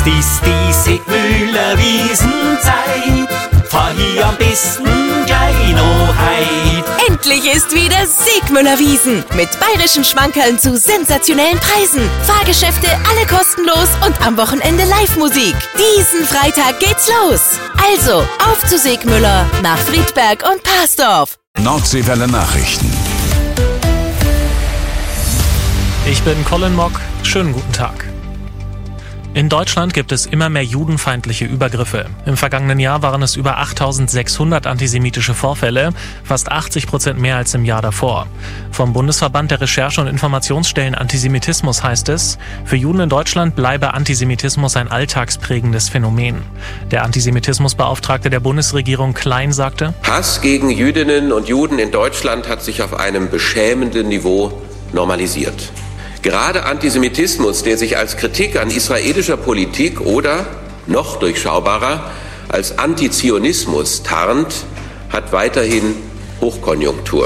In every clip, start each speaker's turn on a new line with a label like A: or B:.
A: Jetzt ist die Sigmüller Wiesenzeit, fahr hier am besten gleich noch heim.
B: Endlich ist wieder Sigmüller Wiesn mit bayerischen Schmankerln zu sensationellen Preisen. Fahrgeschäfte, alle kostenlos und am Wochenende Live-Musik. Diesen Freitag geht's los. Also, auf zu Sigmüller, nach Friedberg und Parsdorf.
C: Nordseewelle Nachrichten.
D: Ich bin Colin Mock. Schönen guten Tag. In Deutschland gibt es immer mehr judenfeindliche Übergriffe. Im vergangenen Jahr waren es über 8.600 antisemitische Vorfälle, fast 80% mehr als im Jahr davor. Vom Bundesverband der Recherche- und Informationsstellen Antisemitismus heißt es, für Juden in Deutschland bleibe Antisemitismus ein alltagsprägendes Phänomen. Der Antisemitismusbeauftragte der Bundesregierung Klein sagte:
E: Hass gegen Jüdinnen und Juden in Deutschland hat sich auf einem beschämenden Niveau normalisiert. Gerade Antisemitismus, der sich als Kritik an israelischer Politik oder, noch durchschaubarer, als Antizionismus tarnt, hat weiterhin Hochkonjunktur.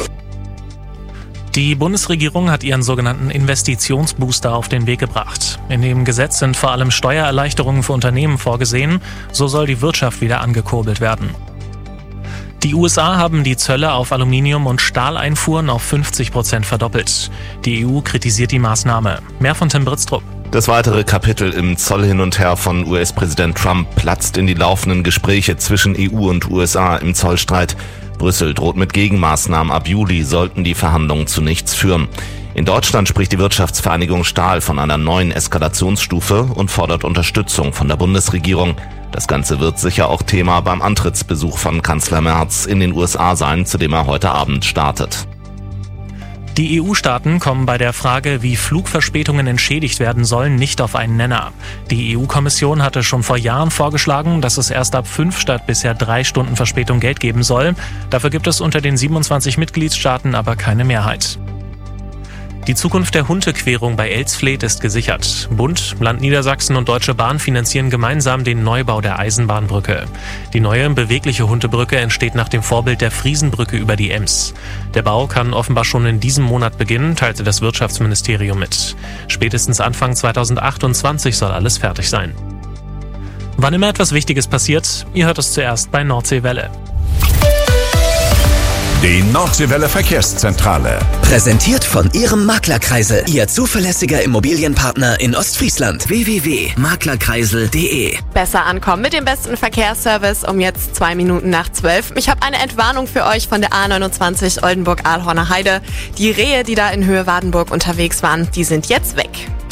D: Die Bundesregierung hat ihren sogenannten Investitionsbooster auf den Weg gebracht. In dem Gesetz sind vor allem Steuererleichterungen für Unternehmen vorgesehen. So soll die Wirtschaft wieder angekurbelt werden. Die USA haben die Zölle auf Aluminium- und Stahleinfuhren auf 50% verdoppelt. Die EU kritisiert die Maßnahme. Mehr von Tim Britztrup.
F: Das weitere Kapitel im Zoll hin und her von US-Präsident Trump platzt in die laufenden Gespräche zwischen EU und USA im Zollstreit. Brüssel droht mit Gegenmaßnahmen. Ab Juli sollten die Verhandlungen zu nichts führen. In Deutschland spricht die Wirtschaftsvereinigung Stahl von einer neuen Eskalationsstufe und fordert Unterstützung von der Bundesregierung. Das Ganze wird sicher auch Thema beim Antrittsbesuch von Kanzler Merz in den USA sein, zu dem er heute Abend startet.
D: Die EU-Staaten kommen bei der Frage, wie Flugverspätungen entschädigt werden sollen, nicht auf einen Nenner. Die EU-Kommission hatte schon vor Jahren vorgeschlagen, dass es erst ab 5 statt bisher 3 Stunden Verspätung Geld geben soll. Dafür gibt es unter den 27 Mitgliedstaaten aber keine Mehrheit. Die Zukunft der Huntequerung bei Elsfleth ist gesichert. Bund, Land Niedersachsen und Deutsche Bahn finanzieren gemeinsam den Neubau der Eisenbahnbrücke. Die neue, bewegliche Huntebrücke entsteht nach dem Vorbild der Friesenbrücke über die Ems. Der Bau kann offenbar schon in diesem Monat beginnen, teilte das Wirtschaftsministerium mit. Spätestens Anfang 2028 soll alles fertig sein. Wann immer etwas Wichtiges passiert, ihr hört es zuerst bei Nordseewelle.
C: Die Nordseewelle Verkehrszentrale.
G: Präsentiert von Ihrem Maklerkreisel. Ihr zuverlässiger Immobilienpartner in Ostfriesland. www.maklerkreisel.de.
H: Besser ankommen mit dem besten Verkehrsservice um jetzt 2 Minuten nach 12. Ich habe eine Entwarnung für euch von der A29 Oldenburg-Ahlhorner Heide. Die Rehe, die da in Höhe Wadenburg unterwegs waren, die sind jetzt weg.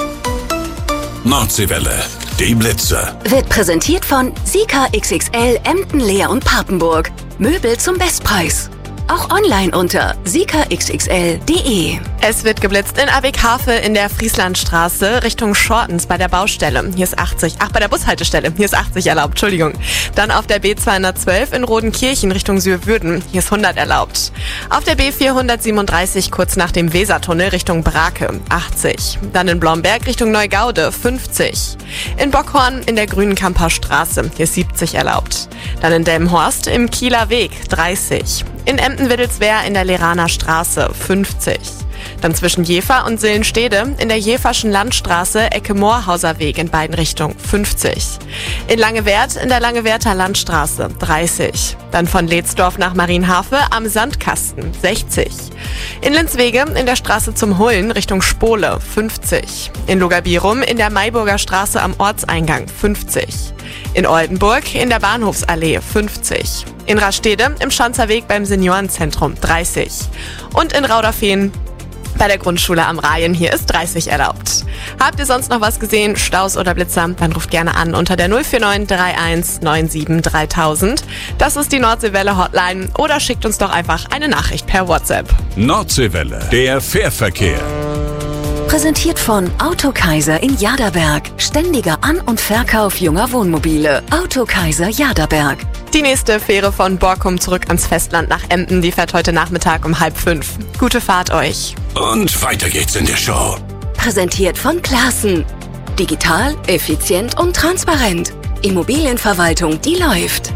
C: Nordseewelle. Die Blitzer.
I: Wird präsentiert von Sika XXL Emden, Leer und Papenburg. Möbel zum Bestpreis. Auch online unter sikaxxl.de.
H: Es wird geblitzt in Abighafe in der Frieslandstraße Richtung Schortens bei der Baustelle. Hier ist 80. Bei der Bushaltestelle. Hier ist 80 erlaubt, Entschuldigung. Dann auf der B212 in Rodenkirchen Richtung Sührwürden. Hier ist 100 erlaubt. Auf der B437 kurz nach dem Wesertunnel Richtung Brake 80. Dann in Blomberg Richtung Neugaude 50. In Bockhorn in der Grünenkamper Straße. Hier ist 70 erlaubt. Dann in Delmenhorst im Kieler Weg 30. In Emden-Wittelswehr in der Leraner Straße 50. Dann zwischen Jever und Sillenstede in der Jeverschen Landstraße Ecke Moorhauser Weg in beiden Richtungen 50. In Langewert in der Langewerter Landstraße 30. Dann von Leetsdorf nach Marienhafe am Sandkasten 60. In Linswege in der Straße zum Hullen Richtung Spole 50. In Logabirum in der Mayburger Straße am Ortseingang 50. In Oldenburg in der Bahnhofsallee 50. In Rastede im Schanzerweg beim Seniorenzentrum 30. Und in Rauderfehn bei der Grundschule am Rayen, hier ist 30 erlaubt. Habt ihr sonst noch was gesehen, Staus oder Blitzer, dann ruft gerne an unter der 049 31 97 3000. Das ist die Nordseewelle Hotline oder schickt uns doch einfach eine Nachricht per WhatsApp.
C: Nordseewelle, der Fährverkehr.
I: Präsentiert von Autokaiser in Jaderberg. Ständiger An- und Verkauf junger Wohnmobile. Autokaiser Jaderberg.
H: Die nächste Fähre von Borkum zurück ans Festland nach Emden, die fährt heute Nachmittag um 4:30. Gute Fahrt euch.
C: Und weiter geht's in der Show.
I: Präsentiert von Classen. Digital, effizient und transparent. Immobilienverwaltung, die läuft.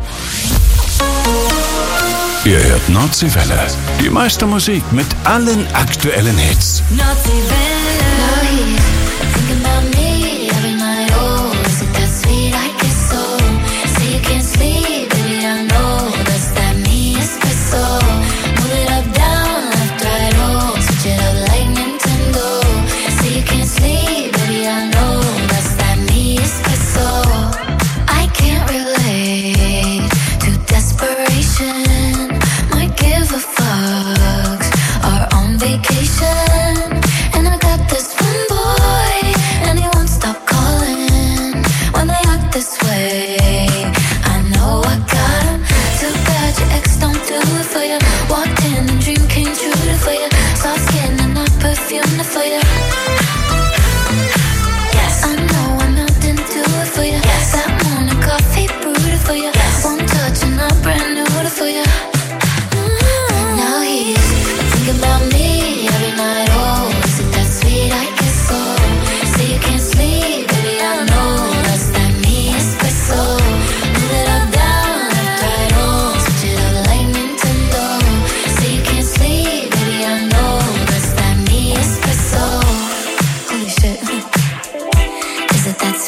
C: Ihr hört Nordseewelle. Die meiste Musik mit allen aktuellen Hits.
J: Nordseewelle. Think about me every night. Oh, is it that sweet?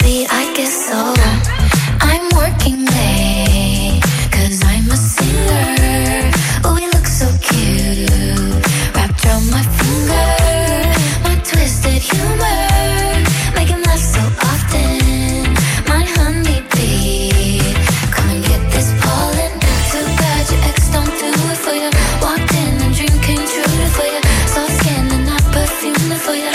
J: sweet? I guess so. I'm working late, 'cause I'm a singer. Oh, we look so cute, wrapped around my finger. My twisted humor, make him laugh so often. My honeybee, come and get this pollen. Too bad your ex don't do it for you. Walked in and dream came true for you. Soft skin and not perfume for you.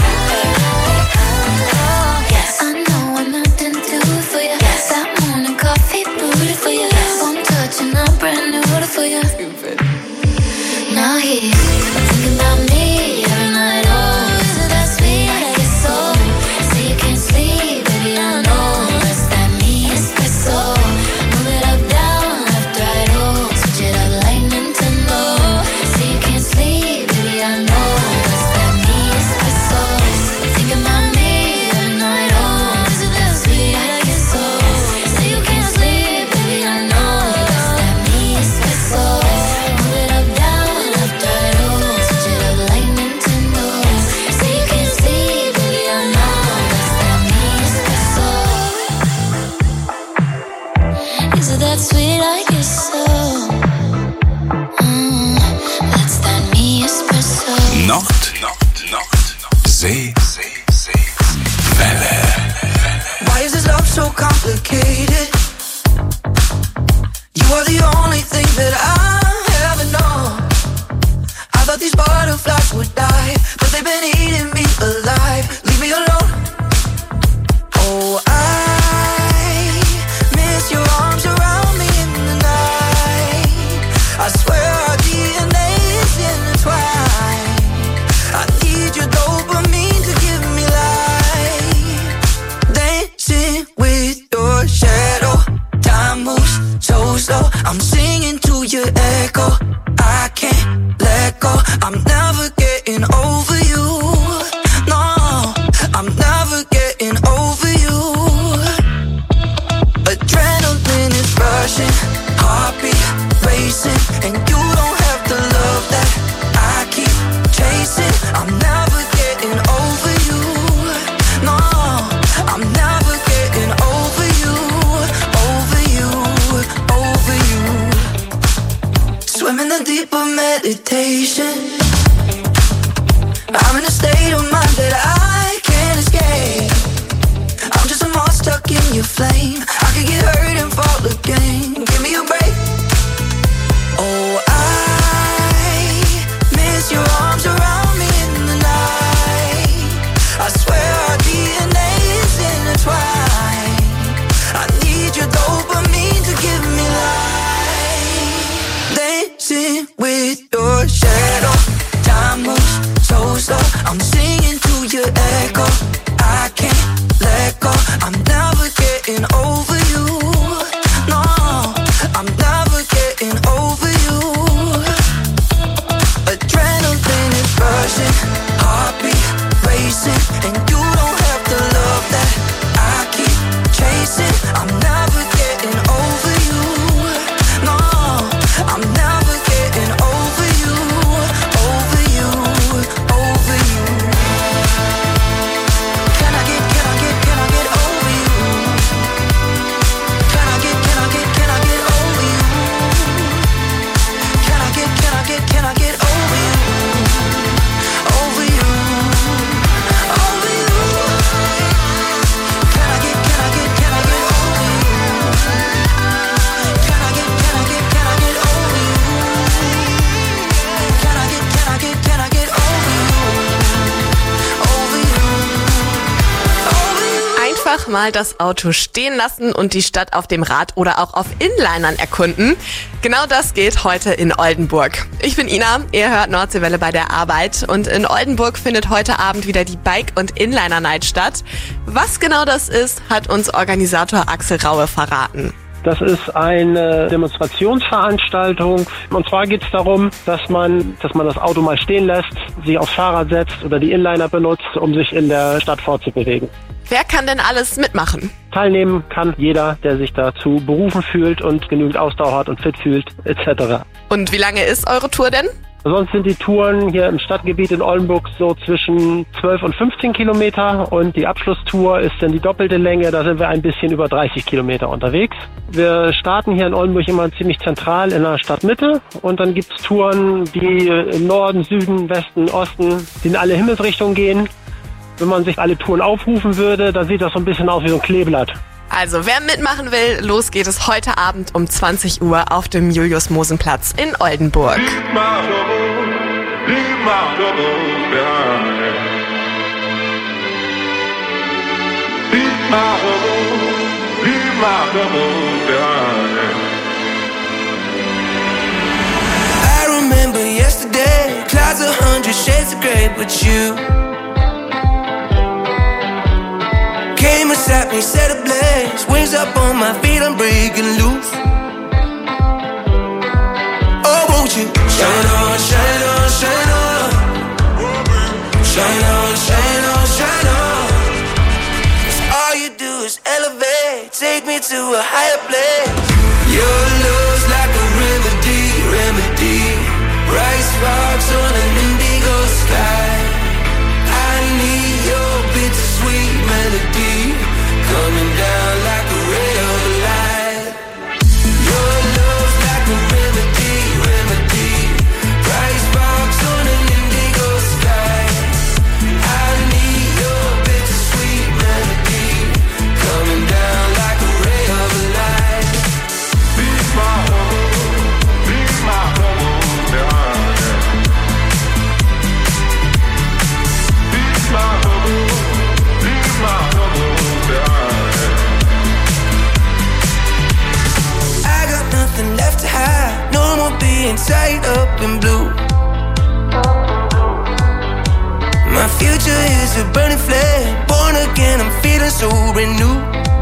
J: Yes, I know I'm not into it for you. Yes, that morning coffee brewed it for you. Yes, one touch and I'm brand new for you. Now he's thinking about me every night. Oh, is it that sweet? I guess so. Say you can't sleep, baby, I know. That's that me espresso. Move it up, down, left, right, oh. Switch it up like Nintendo. Say you can't sleep, baby, I know. That's that me espresso. Thinking about me every night. Oh, is it that sweet? I guess so. Say you can't sleep, baby, I know. That's that me espresso. Move it up, down, left, right, oh. Switch it up like Nintendo. Say you can't sleep, baby, I know. That's that me espresso. Is it that sweet? I guess so. That's that me espresso.
C: See, Welle.
K: Why is this love so complicated? You are the only thing that I ever know. I thought these butterflies would die, but they've been eating me alive. Leave me alone. Oh, I miss your arms around me in the night. I swear our DNA is intertwined. I need your dopamine to give me life. Dancing with your shadow. Time moves so slow. I'm singing to your echo. I can't let go. I'm never getting over you. No, I'm never getting over you. Adrenaline is rushing, heartbeat racing, and you don't have the love that I keep chasing. I'm never getting over you. No, I'm never getting over you, over you, over you. Swim in the deep of meditation. I'm in a state of mind that I can't escape. I'm just a moth stuck in your flame. I could get hurt and fall again. Give me a break. Oh, I miss your arms around me in the night. I swear our DNA is intertwined. I need your dopamine to give me life. Dancing with your shadow. Time moves so slow. I'm singing to your echo. I can't let go. I'm never getting over you. No, I'm never getting over you. Adrenaline is rushing, heartbeat racing, and you don't have the love that I keep chasing. I'm never getting over you. No, I'm never getting over you, over you, over you. Can I get over you? Can I get over you? Can I get over you? Over you, over you. Can I get over you? Can I get over you? Can I get over you? Can I get over you? Over you.
H: Einfach mal das Auto stehen lassen und die Stadt auf dem Rad oder auch auf Inlinern erkunden. Genau das geht heute in Oldenburg. Ich bin Ina, ihr hört Nordseewelle bei der Arbeit und in Oldenburg findet heute Abend wieder die Bike- und Inliner-Night statt. Was genau das ist, hat uns Organisator Axel Raue verraten.
L: Das ist eine Demonstrationsveranstaltung. Und zwar geht es darum, dass man das Auto mal stehen lässt, sich aufs Fahrrad setzt oder die Inliner benutzt, um sich in der Stadt fortzubewegen.
H: Wer kann denn alles mitmachen?
L: Teilnehmen kann jeder, der sich dazu berufen fühlt und genügend Ausdauer hat und fit fühlt, etc.
H: Und wie lange ist eure Tour denn?
L: Sonst sind die Touren hier im Stadtgebiet in Oldenburg so zwischen 12 und 15 Kilometer und die Abschlusstour ist dann die doppelte Länge, da sind wir ein bisschen über 30 Kilometer unterwegs. Wir starten hier in Oldenburg immer ziemlich zentral in der Stadtmitte und dann gibt's Touren, die im Norden, Süden, Westen, Osten, die in alle Himmelsrichtungen gehen. Wenn man sich alle Touren aufrufen würde, dann sieht das so ein bisschen aus wie so ein Kleeblatt.
H: Also, wer mitmachen will, los geht es heute Abend um 20 Uhr auf dem Julius-Mosen-Platz in Oldenburg.
K: I remember yesterday, clouds 100 shades of grey, but you came and sat me, set ablaze, wings up on my feet, I'm breaking loose. Oh, won't you shine on, shine on, shine on, shine on, shine on, shine on. 'Cause all you do is elevate, take me to a higher place. Your love's like a remedy, remedy. Bright sparks on an indigo sky. I need your bittersweet melody coming down like a ray of light. Your love's like a remedy, remedy. Bright sparks on an indigo sky. I need your bittersweet melody coming down like a ray of light. Be my left to hide, no more being tied up in blue. My future is a burning flame, born again, I'm feeling so renewed.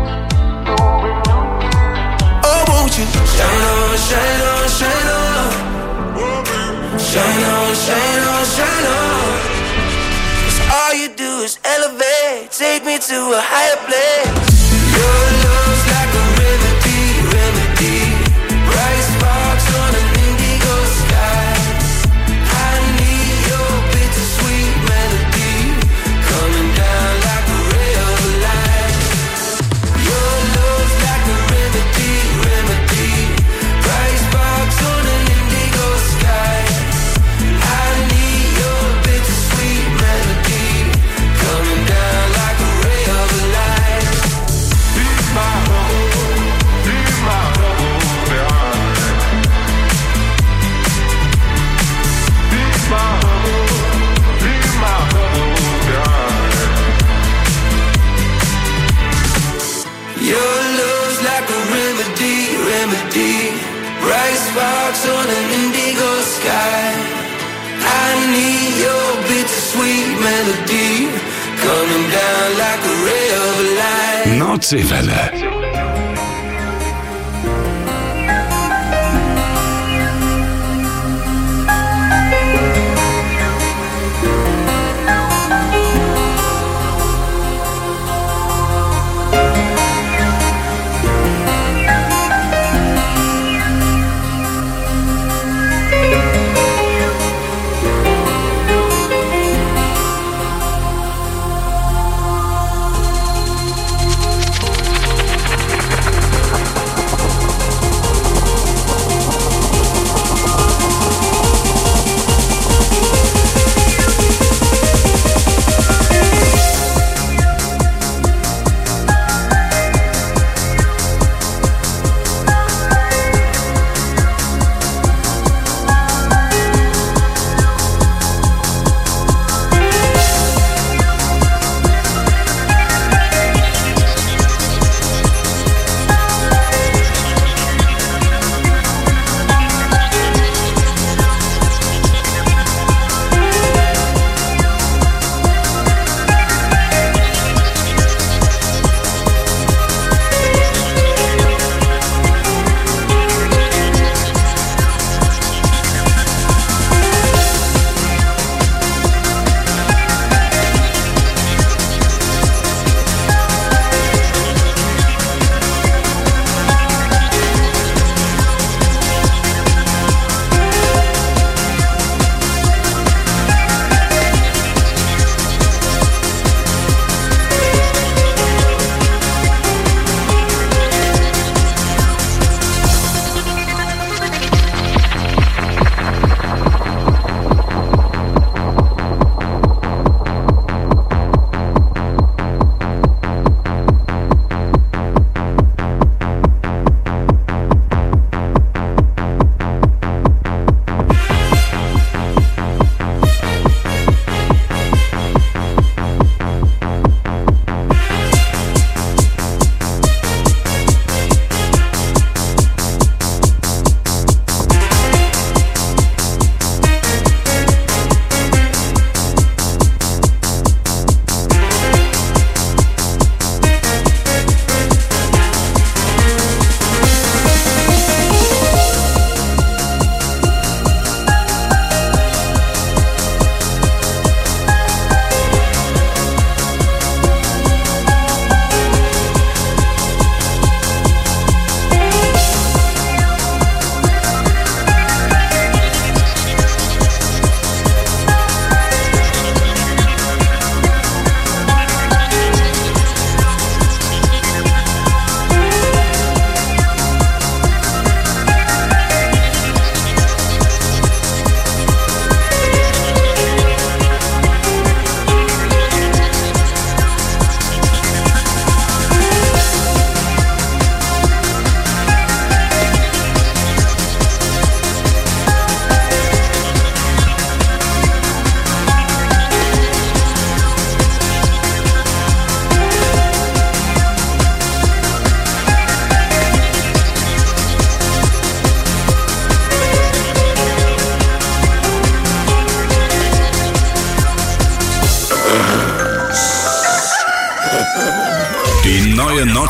K: Oh, won't you shine on, shine on, shine on, shine on, shine on, shine on. 'Cause all you do is elevate, take me to a higher place. Your love's like a remedy, remedy. Bright sparks on an indigo sky. I need your bittersweet melody coming down like a ray of light. Your love's like a remedy, remedy. Bright sparks on an indigo sky. I need your bittersweet melody coming down like a ray of light. Be my hope, be my hope. Your love's like a remedy, remedy. Bright sparks on an indigo sky. I need your bittersweet melody coming down like a ray of light.
C: Nordseewelle.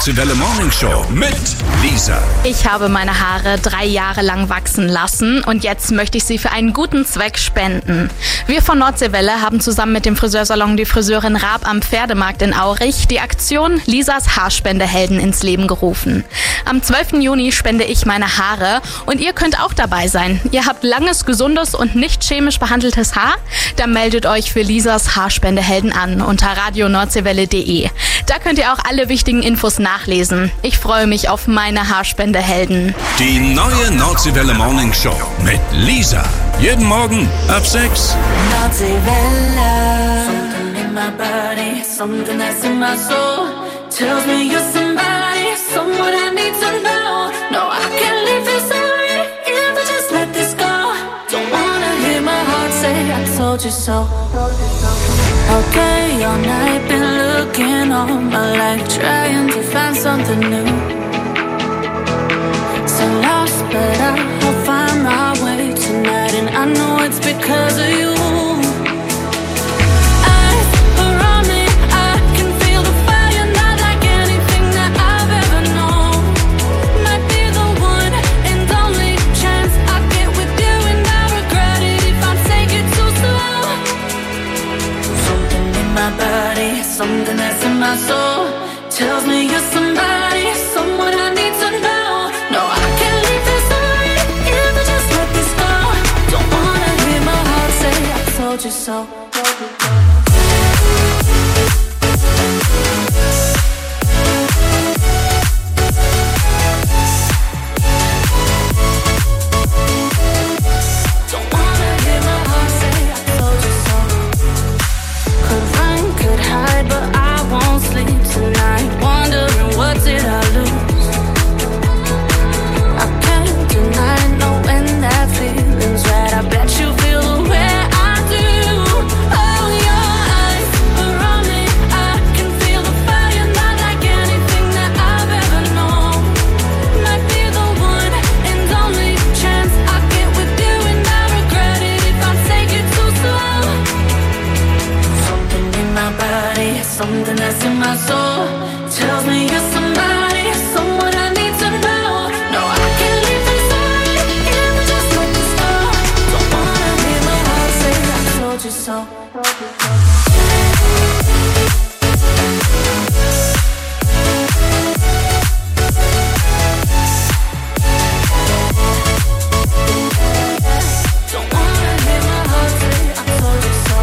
C: Nordseewelle Morning Show mit Lisa.
M: Ich habe meine Haare 3 Jahre lang wachsen lassen und jetzt möchte ich sie für einen guten Zweck spenden. Wir von Nordseewelle haben zusammen mit dem Friseursalon Die Friseurin Raab am Pferdemarkt in Aurich die Aktion Lisas Haarspendehelden ins Leben gerufen. Am 12. Juni spende ich meine Haare und ihr könnt auch dabei sein. Ihr habt langes, gesundes und nicht chemisch behandeltes Haar? Dann meldet euch für Lisas Haarspendehelden an unter radionordseewelle.de. Da könnt ihr auch alle wichtigen Infos nachlesen. Ich freue mich auf meine Haarspendehelden.
C: Die neue Nordseewelle Morning Show mit Lisa. Jeden Morgen ab 6.
J: Nordseewelle. Something in my body, something that's in my soul. Tells me you're somebody, someone I need to know. No, I can't leave this already, if I just let this go. Don't wanna hear my heart say I told you so. Okay, all night been looking all my life, trying to find something new. So lost, but I'll find my way tonight, and I know it's because of you. Eyes around me, I can feel the fire, not like anything that I've ever known. Might be the one and only chance I get with you, and I regret it if I take it too slow. Something in my body, something that's in my soul, tells me you're somebody, someone I need to know. No, I can't leave this already, if I just let this go. Don't wanna hear my heart say I told you so. Don't wanna hear my heart say I told you so. Could run, could hide, but I won't sleep tonight, wondering what did I lose. I can't deny knowing that feeling's right. I bet you feel the way I do. Oh, your eyes around me, I can feel the fire, not like anything that I've ever known. Might be the one and only chance I get with you, and I regret it if I take it too slow. Something in my body, something that's in my soul, tells me you're somebody, someone I need to know. No, I can't leave this already, if I just let this go. Don't wanna hear my heart say I told you so. Don't wanna hear my heart say I told you so.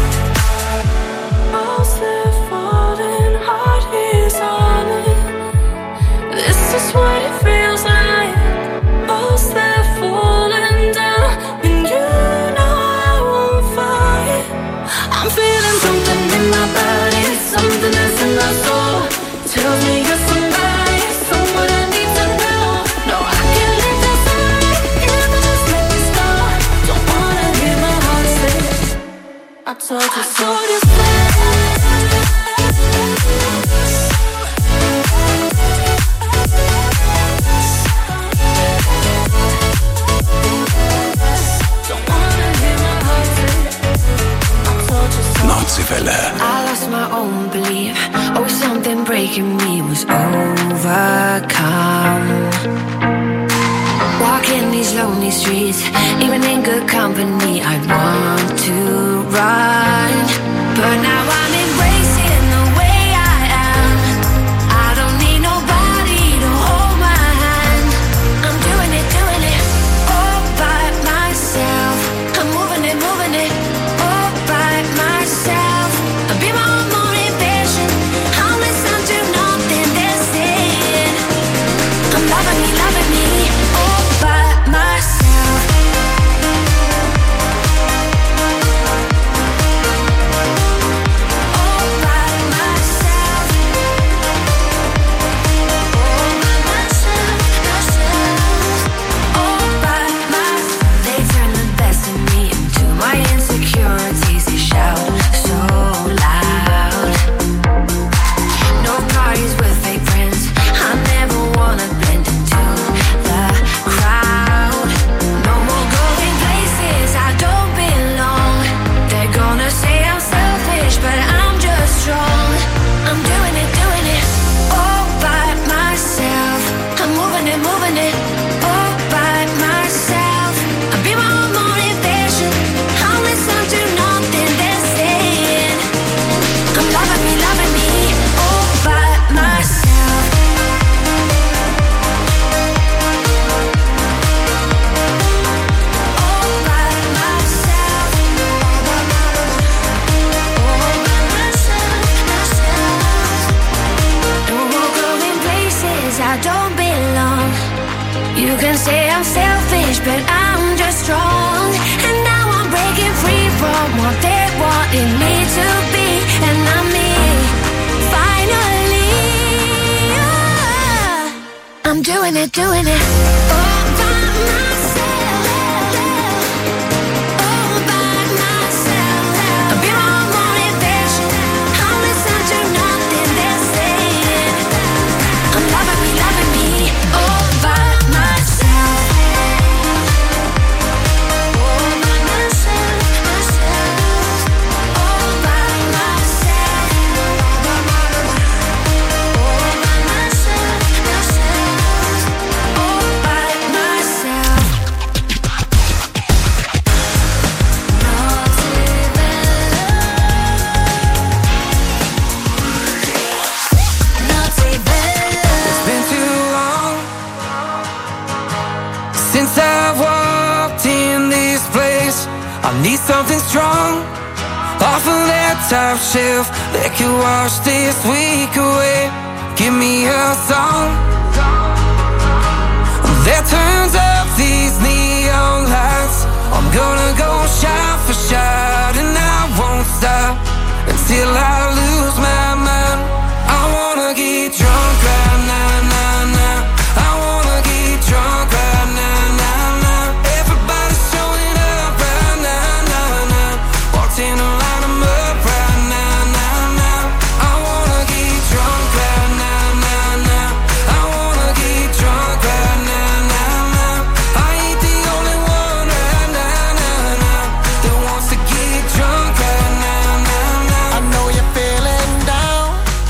J: Walls that falling, heart is on it. This is what it feels like. Walls that falling down, and you know I won't fight. I'm feeling something in my body, something that's in my soul, tells me you're somebody, someone I need to know. No, I can't leave this already, if I just let this go. Don't wanna hear my heart say I told you so.
C: Nordseewelle.
J: I lost my own belief. Oh, something breaking me was overcome. Walking these lonely streets, even in good company, I want to run. But now I'm embracing the way I am. I don't need nobody to hold my hand. I'm doing it all by myself. I'm moving it all by myself. I'll be my own motivation. I'll listen to nothing they're saying. I'm loving me all by myself. don't belong. You can say I'm selfish, but I'm just strong. And now I'm breaking free from what they wanted me to be. And I'm me, finally. I'm doing it, doing it all by myself. All by myself. I'll be my own motivation. I'll listen to nothing they're saying. I'm loving me all by myself. All by myself, myself. All by myself. All by myself, myself. All by myself.
K: It's been too long since I've walked in this place. I need something strong off of that top shelf that could wash this week away. Give me a song that turns up these neon lights. I'm gonna go shot for shot, and I won't stop until I lose my mind. I wanna get drunk right now, now, now. I wanna get drunk right now, now, now. Everybody's showing up right now, now, now. Walked in a line, I'm up right now, now, now. I wanna get drunk right now, now, now. I wanna get drunk right now, now, now. I ain't the only one right now, now, now, that wants to get drunk right now, now, now.
N: I know you're feeling down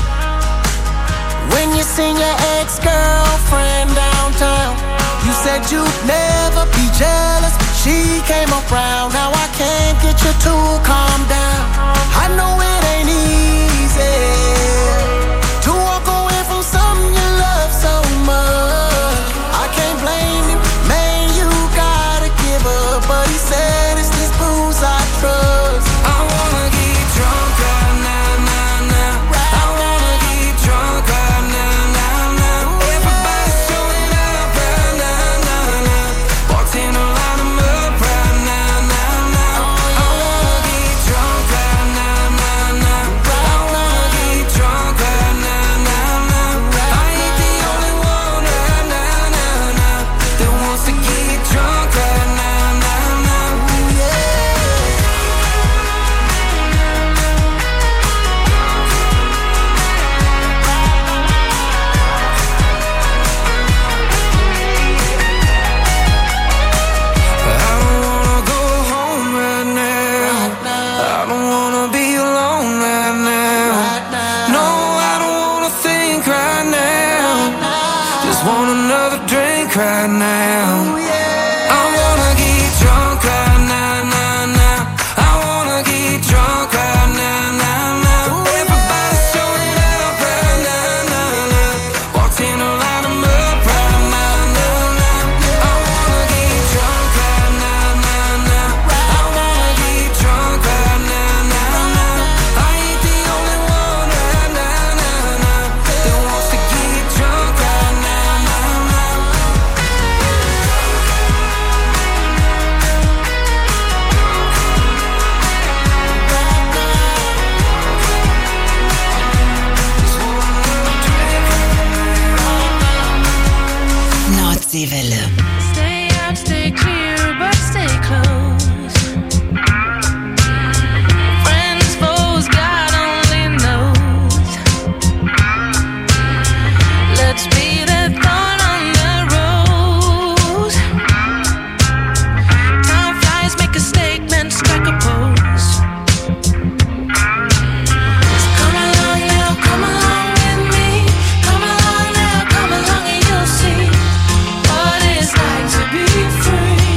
N: when you seen your ex-girlfriend downtown. You said you'd never be jealous, but she came around. Now I can't get you to calm down. I know it ain't easy to walk away from something you love so much. I can't blame you, man, you gotta give up. But he said it's this booze I trust.
K: I wanna get drunk right now, now, now. I wanna get drunk right now, now, now. Everybody's showing up right now, now, now. Walked in a line, I'm up right now, now, now. I wanna get drunk right now, now, now. I wanna get drunk right now, now, now. I ain't the only one right now, now, now, that wants to get drunk right now, now, now. I don't wanna go home right now. I don't wanna be alone right now. No, I don't wanna think right now. Just want another drink right now. I wanna get drunk right now, now, now. I wanna get drunk right now, now, now. Everybody's showing up right now, now, now. Walked in a line, I'm up right now, now, now. I wanna get drunk right now, now, now. I wanna get drunk right now, now, now. I ain't the only one right now, now, now, that wants to get drunk right now, now, now.
B: Nordseewelle.
J: Stay out, stay clear, but stay close. Friends, foes, God only knows. Let's be the thorn on the rose. Time flies, make a statement, strike a pose. Come along now, come along with me. Come along now, come along and you'll see what it's like to be free.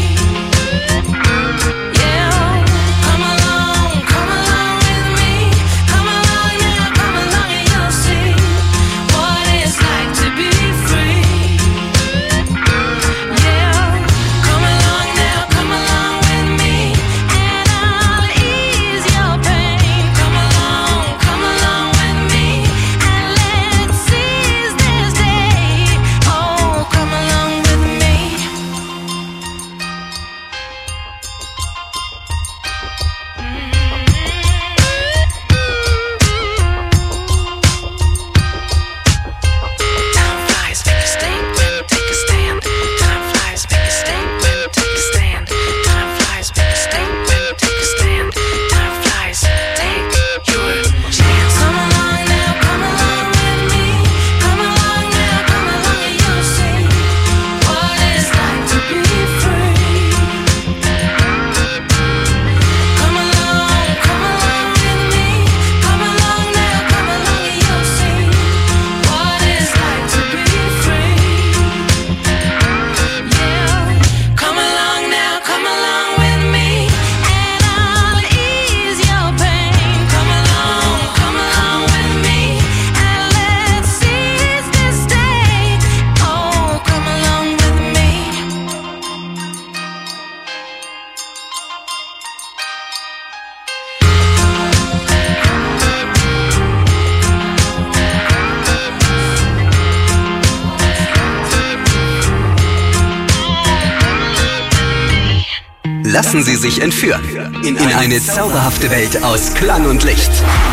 G: Lassen Sie sich entführen in eine zauberhafte Welt aus Klang und Licht.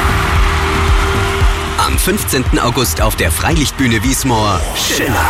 G: Am 15. August auf der Freilichtbühne Wiesmoor Schiller.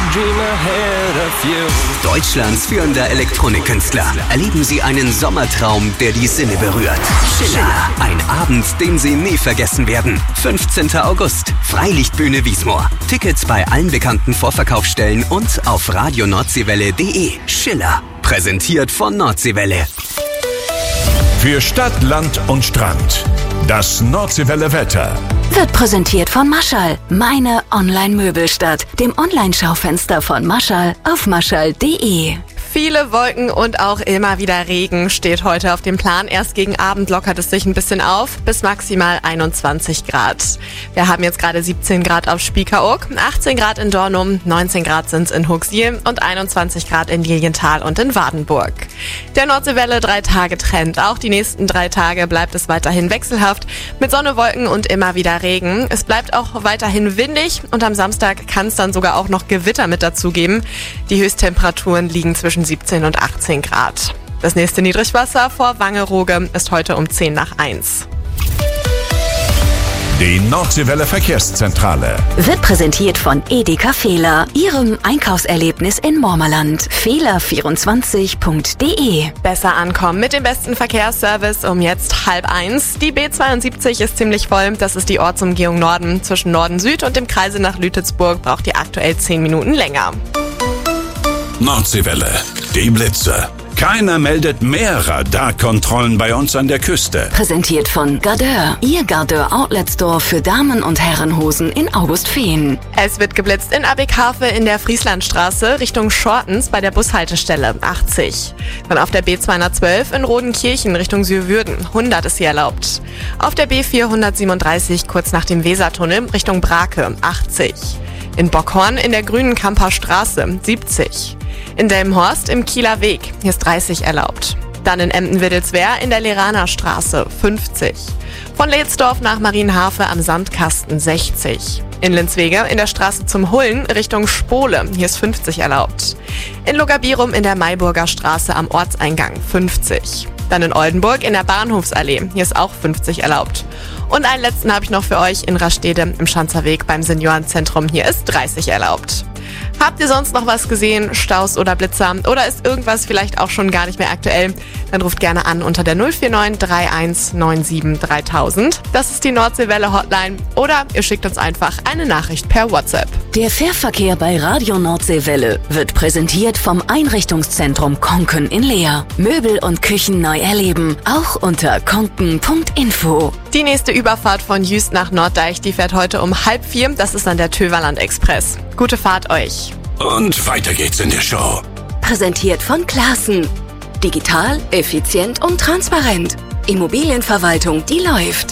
G: Deutschlands führender Elektronikkünstler. Erleben Sie einen Sommertraum, der die Sinne berührt. Schiller. Ein Abend, den Sie nie vergessen werden. 15. August. Freilichtbühne Wiesmoor. Tickets bei allen bekannten Vorverkaufsstellen und auf radionordseewelle.de. Schiller. Präsentiert von Nordseewelle.
C: Für Stadt, Land und Strand. Das Nordseewelle Wetter.
I: Wird präsentiert von Maschall, meine Online-Möbelstadt, dem Online-Schaufenster von Maschall auf maschall.de.
H: Viele Wolken und auch immer wieder Regen steht heute auf dem Plan. Erst gegen Abend lockert es sich ein bisschen auf, bis maximal 21 Grad. Wir haben jetzt gerade 17 Grad auf Spiekeroog, 18 Grad in Dornum, 19 Grad sind es in Huxil und 21 Grad in Lilienthal und in Wardenburg. Der Nordseewelle 3-Tage-Trend. Auch die nächsten 3 Tage bleibt es weiterhin wechselhaft mit Sonne, Wolken und immer wieder Regen. Es bleibt auch weiterhin windig und am Samstag kann es dann sogar auch noch Gewitter mit dazu geben. Die Höchsttemperaturen liegen zwischen 17 und 18 Grad. Das nächste Niedrigwasser vor Wangerooge ist heute um 10 nach 1.
C: Die Nordseewelle Verkehrszentrale
I: Wird präsentiert von Edeka Fehler, Ihrem Einkaufserlebnis in Mormerland. Fehler24.de.
H: Besser ankommen mit dem besten Verkehrsservice um jetzt 12:30. Die B72 ist ziemlich voll. Das ist die Ortsumgehung Norden. Zwischen Norden Süd und dem Kreisel nach Lütetsburg braucht ihr aktuell 10 Minuten länger.
C: Nordseewelle, die Blitze. Keiner meldet mehr Radarkontrollen bei uns an der Küste.
I: Präsentiert von Gardeur, Ihr Gardeur Outlet Store für Damen- und Herrenhosen in Augustfehn.
H: Es wird geblitzt in Abekhafe in der Frieslandstraße Richtung Schortens bei der Bushaltestelle 80. Dann auf der B212 in Rodenkirchen Richtung Sührwürden 100 ist hier erlaubt. Auf der B437 kurz nach dem Wesertunnel Richtung Brake 80. In Bockhorn in der Grünen Kamper Straße 70. In Delmenhorst im Kieler Weg, hier ist 30 erlaubt. Dann in Emden-Wittelswehr in der Leraner Straße 50. Von Leetsdorf nach Marienhafe am Sandkasten 60. In Linswege in der Straße zum Hullen Richtung Spole, hier ist 50 erlaubt. In Logabirum in der Mayburger Straße am Ortseingang 50. Dann in Oldenburg in der Bahnhofsallee, hier ist auch 50 erlaubt. Und einen letzten habe ich noch für euch in Rastede im Schanzerweg beim Seniorenzentrum, hier ist 30 erlaubt. Habt ihr sonst noch was gesehen, Staus oder Blitzer oder ist irgendwas vielleicht auch schon gar nicht mehr aktuell? Dann ruft gerne an unter der 049 3197 3000. Das ist die Nordseewelle Hotline oder ihr schickt uns einfach eine Nachricht per WhatsApp.
I: Der Fährverkehr bei Radio Nordseewelle wird präsentiert vom Einrichtungszentrum Konken in Leer. Möbel und Küchen neu erleben, auch unter konken.info.
H: Die nächste Überfahrt von Jüst nach Norddeich, die fährt heute um 3:30. Das ist dann der Töverland Express. Gute Fahrt euch.
C: Und weiter geht's in der Show.
I: Präsentiert von Classen. Digital, effizient und transparent. Immobilienverwaltung, die läuft.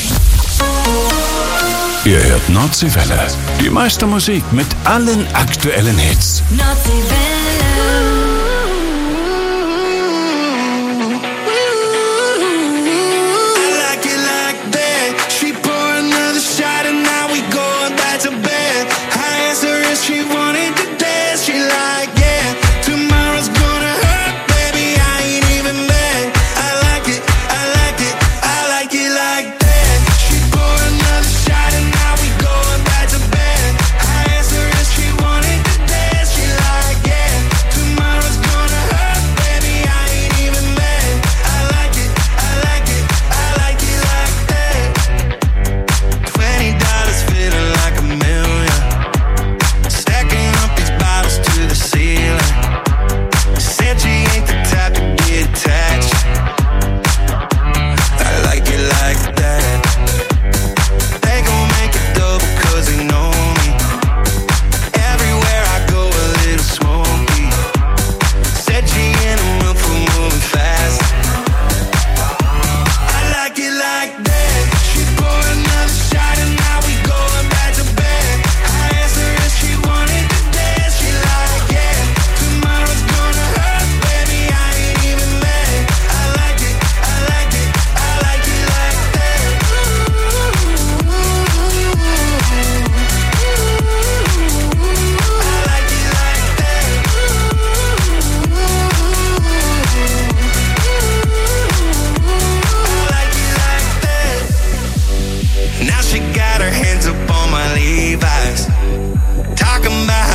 C: Ihr hört Nordseewelle. Die meiste Musik mit allen aktuellen Hits.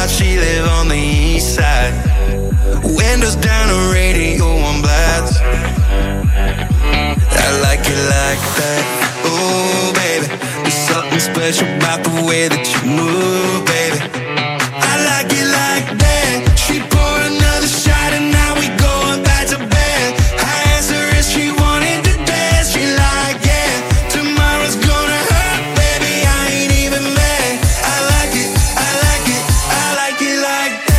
O: out, she live on the east side. Windows down, the radio on blast. I like it like that. Oh, baby, there's something special about the way that you move, baby. I like it like that. She poured another shot and now we going back to bed. I asked her if she wanted to dance. She like, yeah, tomorrow's gonna hurt, baby, I ain't even mad. I like it, I like it, I like it like that.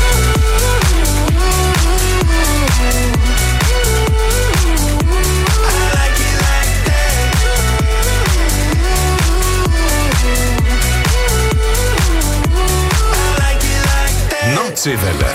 C: Nordseewelle.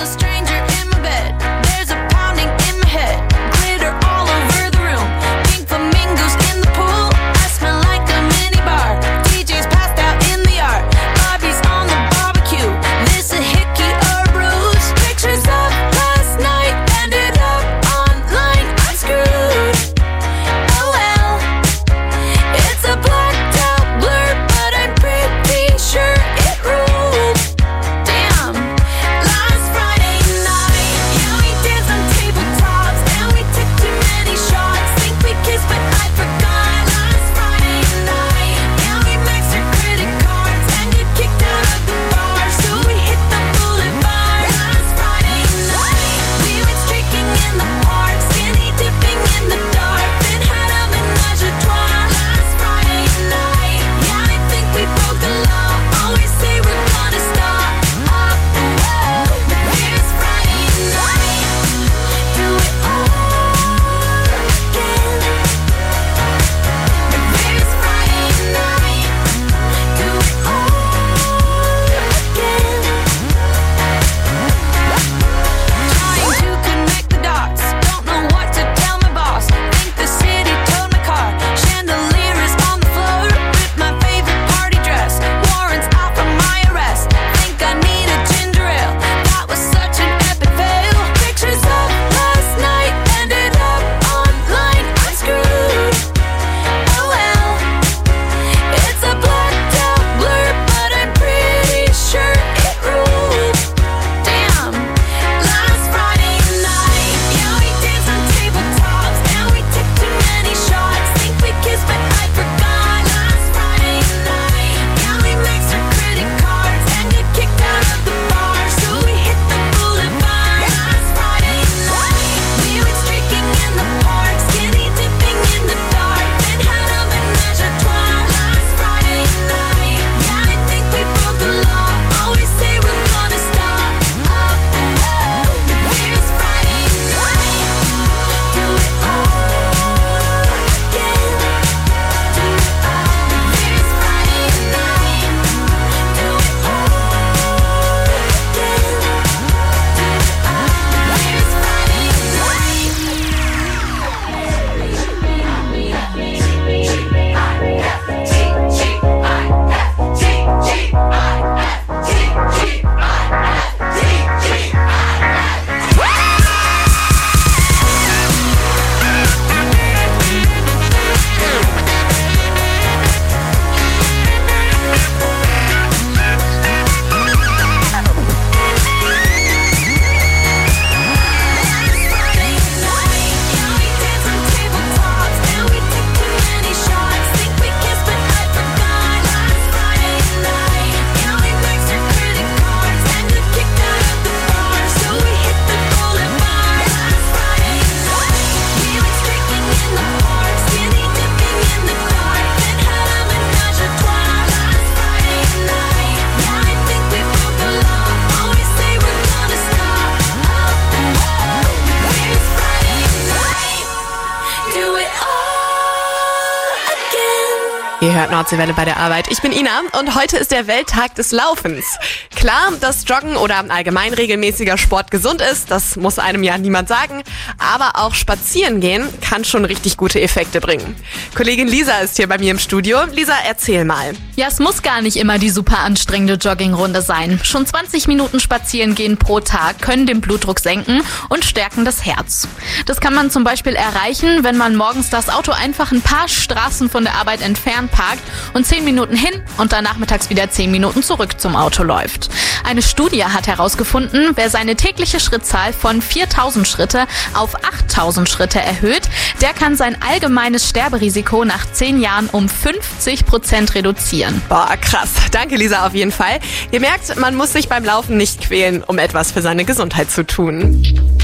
H: Ihr hört Nordseewelle bei der Arbeit. Ich bin Ina und heute ist der Welttag des Laufens. Klar, dass Joggen oder allgemein regelmäßiger Sport gesund ist, das muss einem ja niemand sagen. Aber auch spazieren gehen kann schon richtig gute Effekte bringen. Kollegin Lisa ist hier bei mir im Studio. Lisa, erzähl mal.
M: Ja, es muss gar nicht immer die super anstrengende Joggingrunde sein. Schon 20 Minuten spazieren gehen pro Tag können den Blutdruck senken und stärken das Herz. Das kann man zum Beispiel erreichen, wenn man morgens das Auto einfach ein paar Straßen von der Arbeit entfernt parkt und 10 Minuten hin und dann nachmittags wieder 10 Minuten zurück zum Auto läuft. Eine Studie hat herausgefunden, wer seine tägliche Schrittzahl von 4.000 Schritte auf 8.000 Schritte erhöht, der kann sein allgemeines Sterberisiko nach 10 Jahren um 50% reduzieren.
H: Boah, krass. Danke, Lisa, auf jeden Fall. Ihr merkt, man muss sich beim Laufen nicht quälen, um etwas für seine Gesundheit zu tun.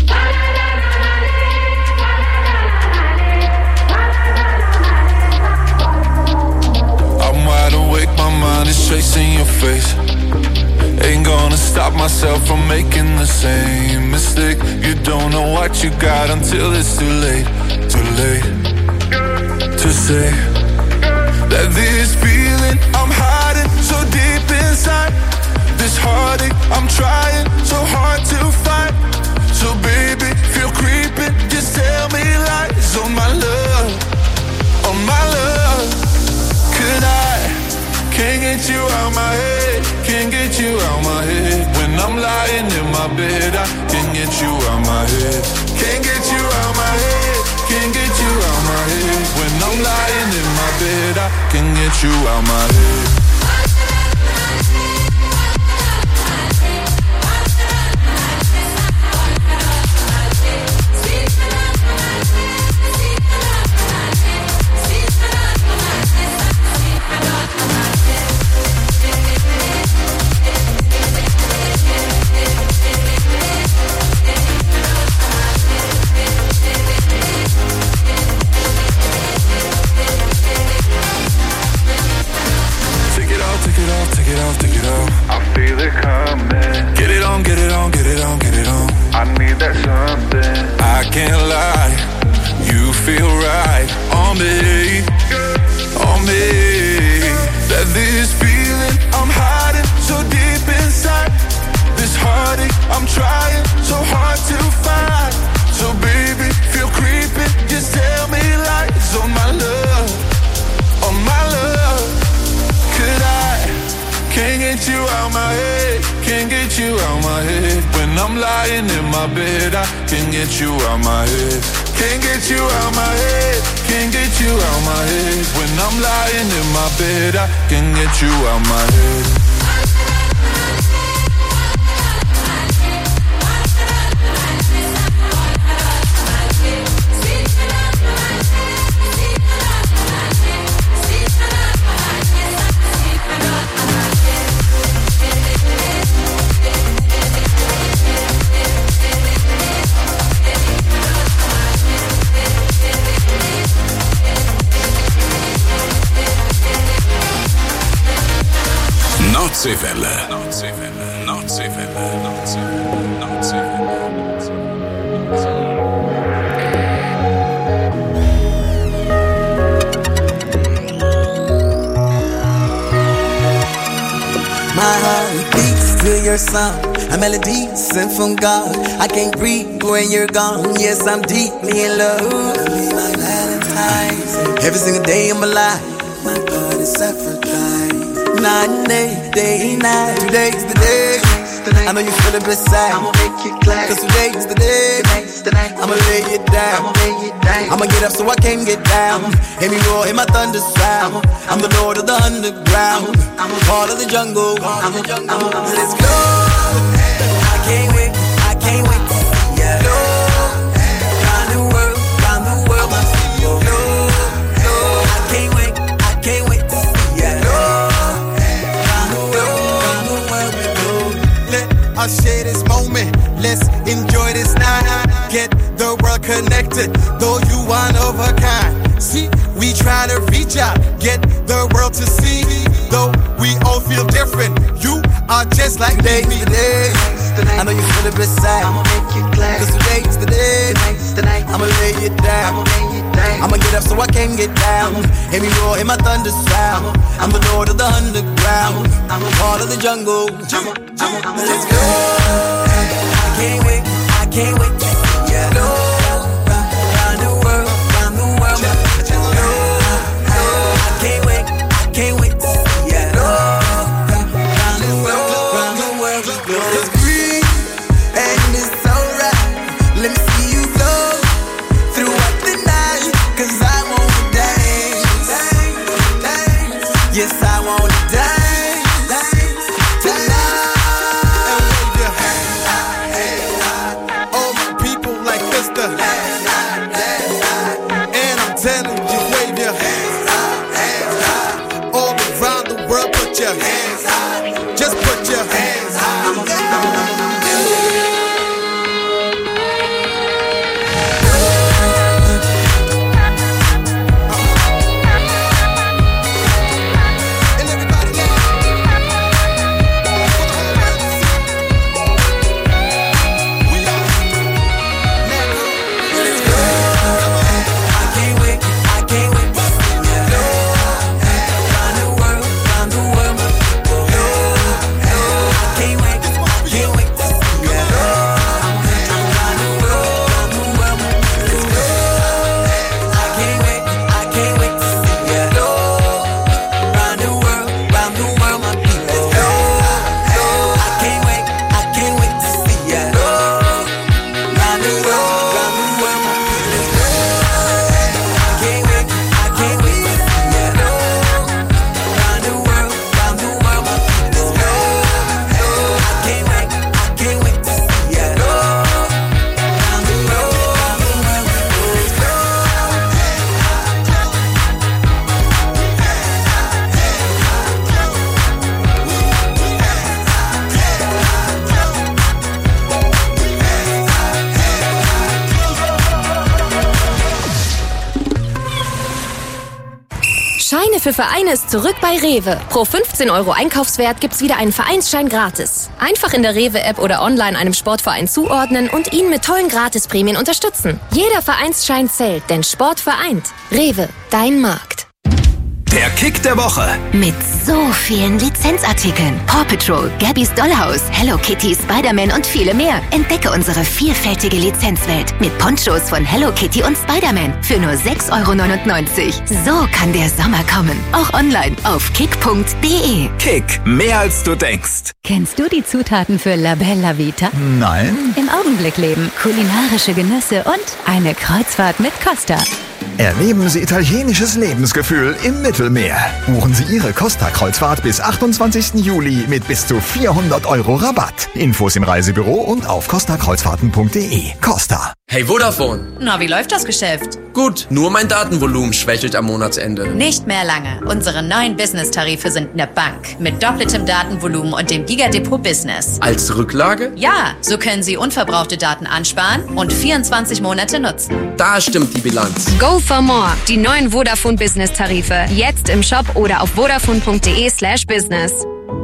O: I'm wide awake, my mind is chasing your face. Ain't gonna stop myself from making the same mistake. You don't know what you got until it's too late to say that this feeling I'm hiding so deep inside, this heartache I'm trying so hard to fight. So baby, feel creeping, just tell me lies on my love, on my love. Could can't get you out my head, can't get you out my head. When I'm lying in my bed, I can't get you out my head. Can't get you out my head, can't get you out my head. When I'm lying in my bed, I can't get you out my head. Take it off. I feel it coming. Get it on, get it on, get it on, get it on. I need that something. I can't lie, you feel right on me, on me. That this feeling I'm hiding so deep inside, this heartache I'm trying so hard to find. So baby, feel creeping, just tell me lies on my love, on my love. Could can't get you out my head, can't get you out my head. When I'm lying in my bed, I can't get you out my head. Can't get you out my head, can't get you out my head. When I'm lying in my bed, I can't get you out my head.
C: Nordseewelle. Nordseewelle. Nordseewelle. Nordseewelle. Nordseewelle.
P: My heart beats to your song, a melody sent from God. I can't breathe when you're gone. Yes, I'm deeply in love. Be my Valentine. Every single day of my life, my God is sacrificed. Night and day, night. Today's the day. I know you feel it beside. I'ma make it glad. Cause today's the day. I'ma lay it down. I'ma get up so I can get down. Hear me roar, hear my thunder sound. I'm the lord of the underground. I'm part of the jungle. Let's go. I can't wait. I can't wait. Yeah. Round the world, round the world. I can't wait. I can't wait.
N: Let's share this moment, let's enjoy this night. Get the world connected, though you one of a kind. See, we try to reach out, get the world to see. Though we all feel different, you are just like
P: today's the day. I know you feel it beside. I'ma make it glad. Cause today's the day. I'ma lay it down. I'ma get up so I can get down. Hear me roar, hear my thunder sound. I'm the lord of the underground. I'm part of the jungle. Let's go. I can't wait. I can't wait. Yeah. Round the world, round the world. I can't wait. I can't wait. Yeah. Round the world, round the world. It's green and it's alright. Let me see you flow throughout the night. Cause I wanna dance.
Q: Scheine für Vereine ist zurück bei Rewe. Pro 15 € Einkaufswert gibt's wieder einen Vereinsschein gratis. Einfach in der Rewe-App oder online einem Sportverein zuordnen und ihn mit tollen Gratisprämien unterstützen. Jeder Vereinsschein zählt, denn Sport vereint. Rewe, dein Markt.
R: Der Kick der Woche.
I: Mit so vielen Lizenzartikeln. Paw Patrol, Gabby's Dollhouse, Hello Kitty, Spider-Man und viele mehr. Entdecke unsere vielfältige Lizenzwelt mit Ponchos von Hello Kitty und Spider-Man für nur 6,99 €. So kann der Sommer kommen. Auch online auf kick.de.
R: Kick, mehr als du denkst.
S: Kennst du die Zutaten für La Bella Vita?
R: Nein.
S: Im Augenblick leben, kulinarische Genüsse und eine Kreuzfahrt mit Costa.
R: Erleben Sie italienisches Lebensgefühl im Mittelmeer. Buchen Sie Ihre Costa-Kreuzfahrt bis 28. Juli mit bis zu 400 € Rabatt. Infos im Reisebüro und auf costakreuzfahrten.de. Costa.
T: Hey Vodafone.
U: Na, wie läuft das Geschäft?
T: Gut, nur mein Datenvolumen schwächelt am Monatsende.
U: Nicht mehr lange. Unsere neuen Business-Tarife sind eine Bank. Mit doppeltem Datenvolumen und dem Gigadepot Business.
T: Als Rücklage?
U: Ja, so können Sie unverbrauchte Daten ansparen und 24 Monate nutzen.
T: Da stimmt die Bilanz.
V: Go for more. Die neuen Vodafone Business-Tarife. Jetzt im Shop oder auf vodafone.de/business.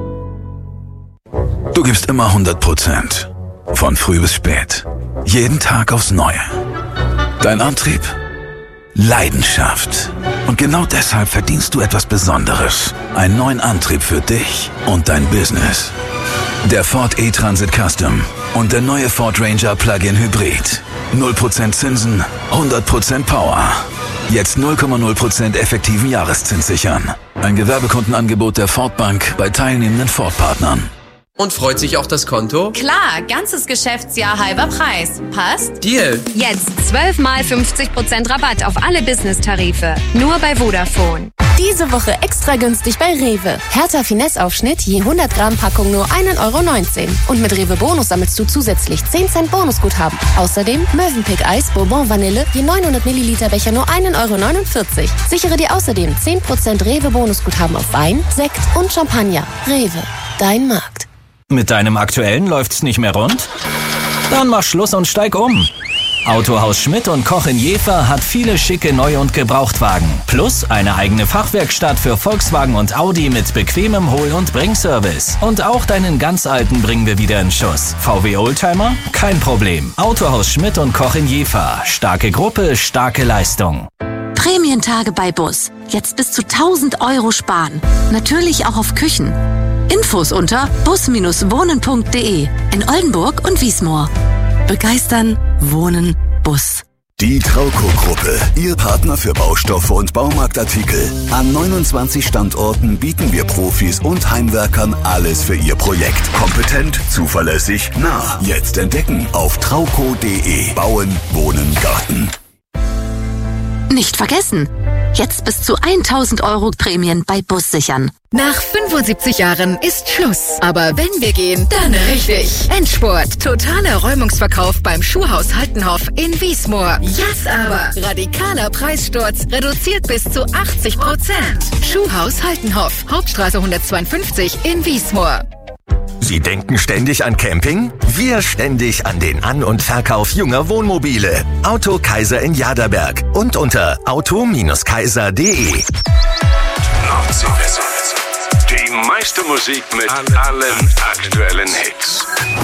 C: Du gibst immer 100%. Von früh bis spät. Jeden Tag aufs Neue. Dein Antrieb? Leidenschaft. Und genau deshalb verdienst du etwas Besonderes. Einen neuen Antrieb für dich und dein Business. Der Ford E-Transit Custom und der neue Ford Ranger Plug-in Hybrid. 0% Zinsen, 100% Power. Jetzt 0,0% effektiven Jahreszins sichern. Ein Gewerbekundenangebot der Ford Bank bei teilnehmenden Ford-Partnern.
T: Und freut sich auch das Konto?
U: Klar, ganzes Geschäftsjahr halber Preis. Passt?
T: Deal.
V: Jetzt 12 mal 50% Rabatt auf alle Business-Tarife. Nur bei Vodafone.
Q: Diese Woche extra günstig bei Rewe. Hertha Finesse-Aufschnitt je 100 Gramm Packung nur 1,19 €. Und mit Rewe Bonus sammelst du zusätzlich 10 Cent Bonusguthaben. Außerdem Mövenpick Eis Bourbon Vanille je 900 Milliliter Becher nur 1,49 €. Sichere dir außerdem 10% Rewe Bonusguthaben auf Wein, Sekt und Champagner. Rewe, dein Markt.
W: Mit deinem aktuellen läuft's nicht mehr rund? Dann mach Schluss und steig um. Autohaus Schmidt und Koch in Jever hat viele schicke Neu- und Gebrauchtwagen. Plus eine eigene Fachwerkstatt für Volkswagen und Audi mit bequemem Hol- und Bringservice. Und auch deinen ganz alten bringen wir wieder in Schuss. VW Oldtimer? Kein Problem. Autohaus Schmidt und Koch in Jever. Starke Gruppe, starke Leistung.
I: Prämientage bei Bus. Jetzt bis zu 1.000 € sparen. Natürlich auch auf Küchen. Infos unter bus-wohnen.de in Oldenburg und Wiesmoor. Begeistern, wohnen, Bus.
X: Die Trauco-Gruppe, Ihr Partner für Baustoffe und Baumarktartikel. An 29 Standorten bieten wir Profis und Heimwerkern alles für Ihr Projekt. Kompetent, zuverlässig, nah. Jetzt entdecken auf trauco.de. Bauen, wohnen, garten.
I: Nicht vergessen, jetzt bis zu 1.000 € Prämien bei Bus sichern.
Y: Nach 75 Jahren ist Schluss. Aber wenn wir gehen, dann richtig. Endspurt. Totaler Räumungsverkauf beim Schuhhaus Haltenhoff in Wiesmoor. Yes, aber. Radikaler Preissturz. Reduziert bis zu 80%. Schuhhaus Haltenhoff. Hauptstraße 152 in Wiesmoor.
R: Sie denken ständig an Camping? Wir ständig an den An- und Verkauf junger Wohnmobile. Auto Kaiser in Jaderberg und unter auto-kaiser.de.
C: Die meiste Musik mit allen aktuellen Hits.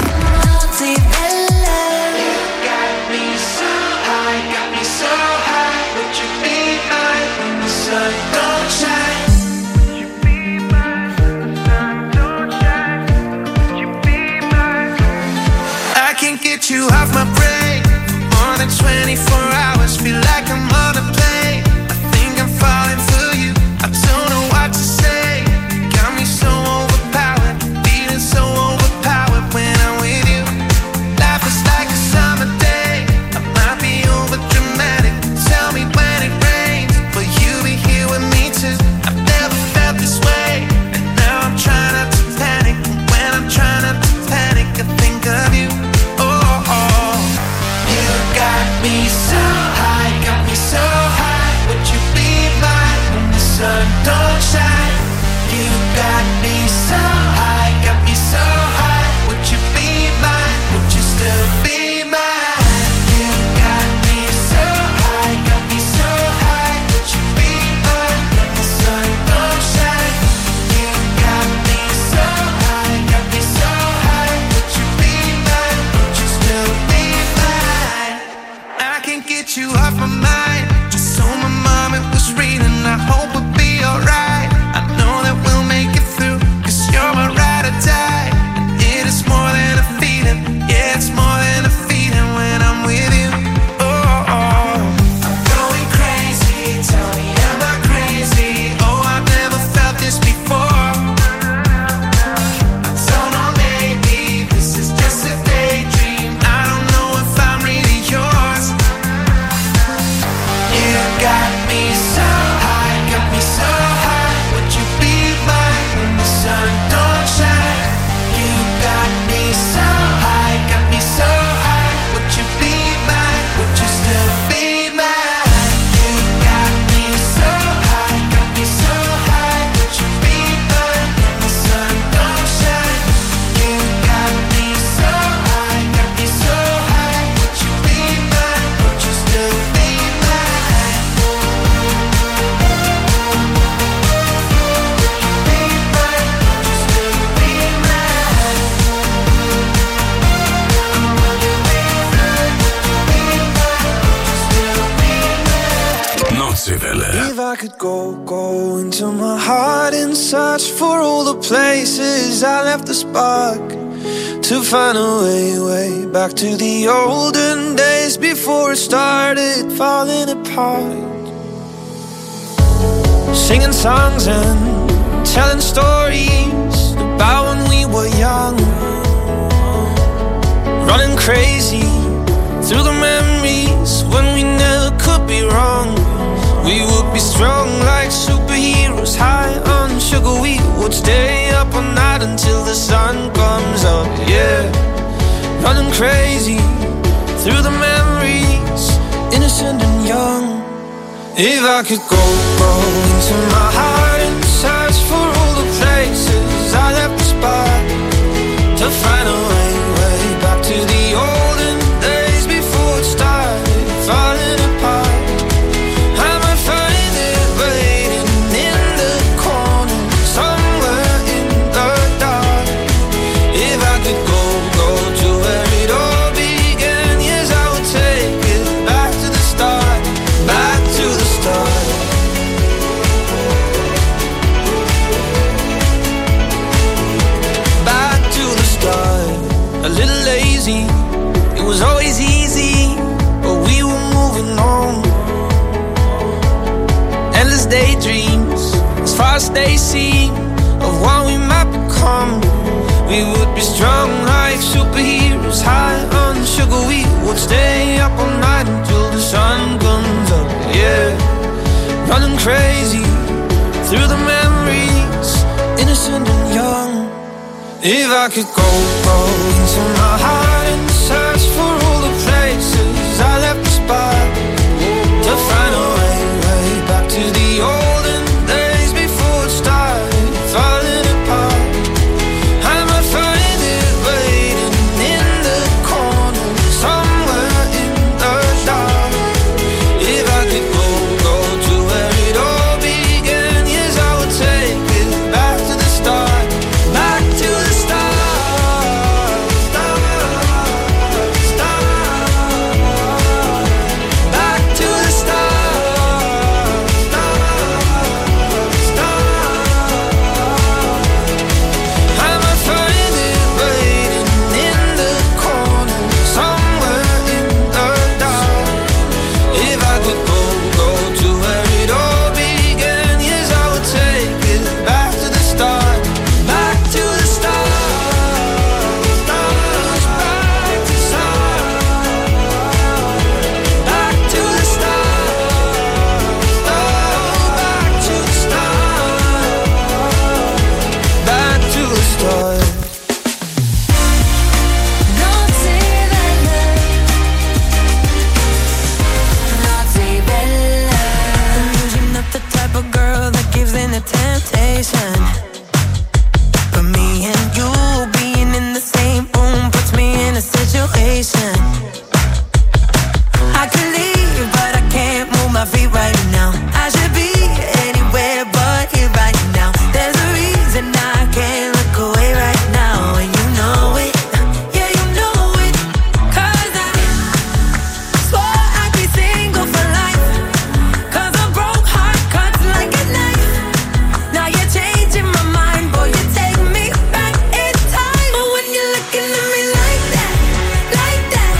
N: I can't get you off my brain more than 24 hours. Feel like I'm on a plane. I think I'm falling for you. I don't know what to say. Got me so overpowered, feeling so overpowered when I'm with you. Life is like a summer day. I might be over dramatic. Tell me when it rains, will you be here with me too? I've never felt this way, and now I'm trying not to panic. And when I'm trying not to panic, I think of you. Oh, oh. You got me so high, got me so high.
K: I could go into my heart and search for all the places I left the spark, to find a way back to the olden days before it started falling apart. Singing songs and telling stories about when we were young, running crazy through the memories when we never could be wrong. We would be strong like superheroes, high on sugar. We would stay up all night until the sun comes up, yeah. Running crazy through the memories, innocent and young. If I could go into my heart and search for all the places I left the spot, to find a way back to the olden days before it started falling apart. I might find it waiting in the corner, somewhere in the dark. If I could go to where it all began, yes, I would take it back to the start, back to the start. Back to the start. A little lazy, it was always easy, but we were moving on. Endless daydreams, as far as they seem, of what we might become. We would be strong like superheroes, high on sugar. We would stay up all night until the sun comes up, yeah. Running crazy through the memories, innocent and young. If I could go into my heart and search for all the places I left the spot, to find a way back to the olden days before it started falling apart. I might find it waiting in the corner, somewhere in the dark. If I could go to where it all began, yes, I would take it back to the start, back to the
J: like that.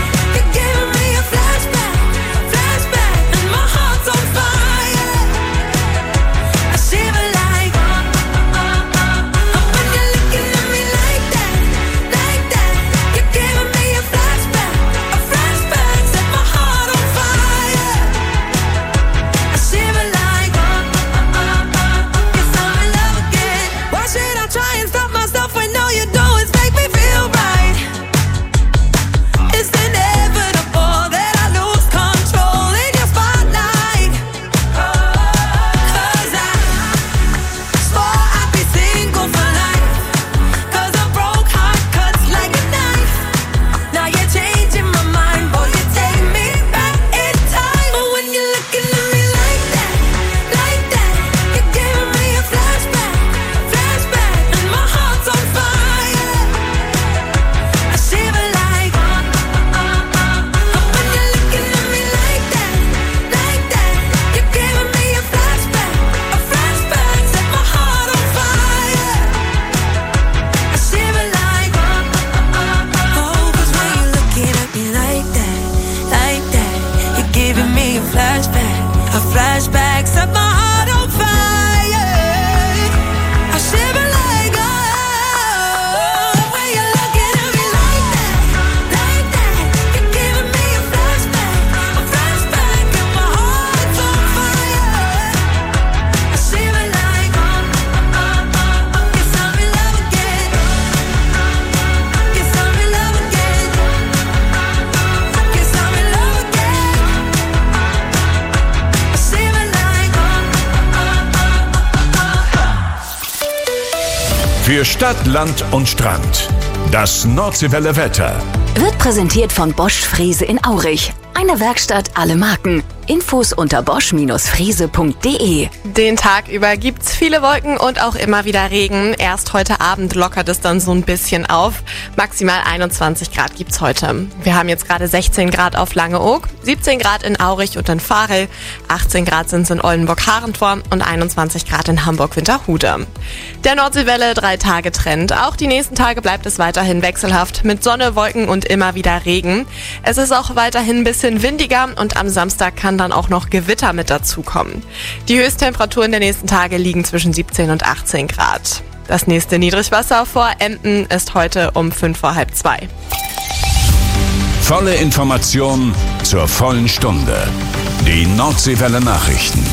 A: Für Stadt, Land und Strand. Das Nordseewelle Wetter.
Y: Wird präsentiert von Bosch Frese in Aurich. Eine Werkstatt, alle Marken. Infos unter bosch-frese.de.
H: Den Tag über gibt's viele Wolken und auch immer wieder Regen. Erst heute Abend lockert es dann so ein bisschen auf. Maximal 21 Grad gibt's heute. Wir haben jetzt gerade 16 Grad auf Langeoog, 17 Grad in Aurich und in Varel, 18 Grad sind's in Oldenburg-Harentor und 21 Grad in Hamburg-Winterhude. Der Nordseewelle 3-Tage-Trend. Auch die nächsten Tage bleibt es weiterhin wechselhaft mit Sonne, Wolken und immer wieder Regen. Es ist auch weiterhin ein bisschen windiger und am Samstag kann dann auch noch Gewitter mit dazukommen. Die Höchsttemperaturen der nächsten Tage liegen zwischen 17 und 18 Grad. Das nächste Niedrigwasser vor Emden ist heute um 1:55.
A: Volle Information zur vollen Stunde. Die Nordseewelle Nachrichten.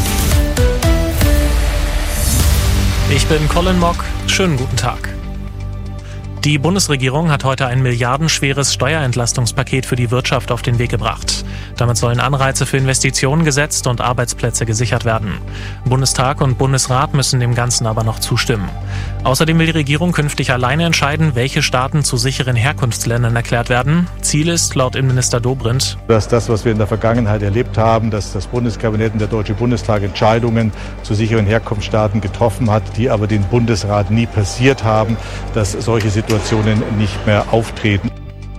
D: Ich bin Colin Mock. Schönen guten Tag. Die Bundesregierung hat heute ein milliardenschweres Steuerentlastungspaket für die Wirtschaft auf den Weg gebracht. Damit sollen Anreize für Investitionen gesetzt und Arbeitsplätze gesichert werden. Bundestag und Bundesrat müssen dem Ganzen aber noch zustimmen. Außerdem will die Regierung künftig alleine entscheiden, welche Staaten zu sicheren Herkunftsländern erklärt werden. Ziel ist laut Innenminister Dobrindt,
E: dass das, was wir in der Vergangenheit erlebt haben, dass das Bundeskabinett und der Deutsche Bundestag Entscheidungen zu sicheren Herkunftsstaaten getroffen hat, die aber den Bundesrat nie passiert haben, dass solche Situationen nicht mehr auftreten.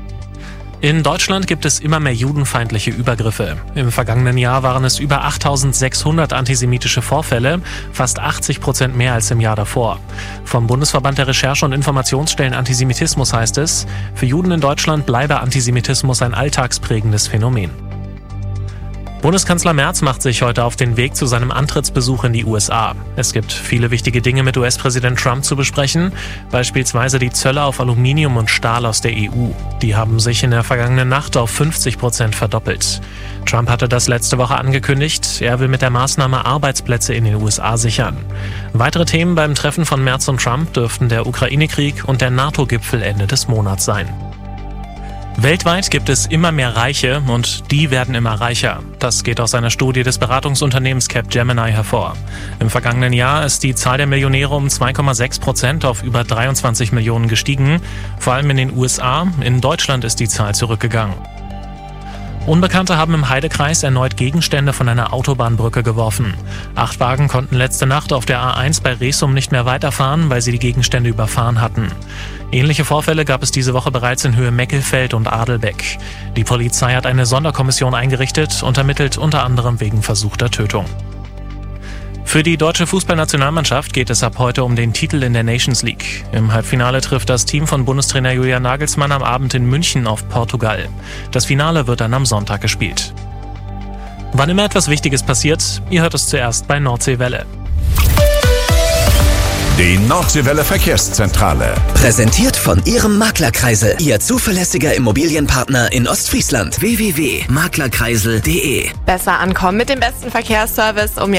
D: In Deutschland gibt es immer mehr judenfeindliche Übergriffe. Im vergangenen Jahr waren es über 8.600 antisemitische Vorfälle, fast 80% mehr als im Jahr davor. Vom Bundesverband der Recherche- und Informationsstellen Antisemitismus heißt es, für Juden in Deutschland bleibe Antisemitismus ein alltagsprägendes Phänomen. Bundeskanzler Merz macht sich heute auf den Weg zu seinem Antrittsbesuch in die USA. Es gibt viele wichtige Dinge mit US-Präsident Trump zu besprechen, beispielsweise die Zölle auf Aluminium und Stahl aus der EU. Die haben sich in der vergangenen Nacht auf 50% verdoppelt. Trump hatte das letzte Woche angekündigt, er will mit der Maßnahme Arbeitsplätze in den USA sichern. Weitere Themen beim Treffen von Merz und Trump dürften der Ukraine-Krieg und der NATO-Gipfel Ende des Monats sein. Weltweit gibt es immer mehr Reiche und die werden immer reicher. Das geht aus einer Studie des Beratungsunternehmens Capgemini hervor. Im vergangenen Jahr ist die Zahl der Millionäre um 2,6% auf über 23 Millionen gestiegen. Vor allem in den USA, in Deutschland ist die Zahl zurückgegangen. Unbekannte haben im Heidekreis erneut Gegenstände von einer Autobahnbrücke geworfen. 8 Wagen konnten letzte Nacht auf der A1 bei Resum nicht mehr weiterfahren, weil sie die Gegenstände überfahren hatten. Ähnliche Vorfälle gab es diese Woche bereits in Höhe Meckelfeld und Adelbeck. Die Polizei hat eine Sonderkommission eingerichtet und ermittelt unter anderem wegen versuchter Tötung. Für die deutsche Fußballnationalmannschaft geht es ab heute um den Titel in der Nations League. Im Halbfinale trifft das Team von Bundestrainer Julian Nagelsmann am Abend in München auf Portugal. Das Finale wird dann am Sonntag gespielt. Wann immer etwas Wichtiges passiert, ihr hört es zuerst bei Nordseewelle.
A: Die Nordseewelle Verkehrszentrale.
G: Präsentiert von Ihrem Maklerkreisel. Ihr zuverlässiger Immobilienpartner in Ostfriesland. www.maklerkreisel.de.
H: Besser ankommen mit dem besten Verkehrsservice, um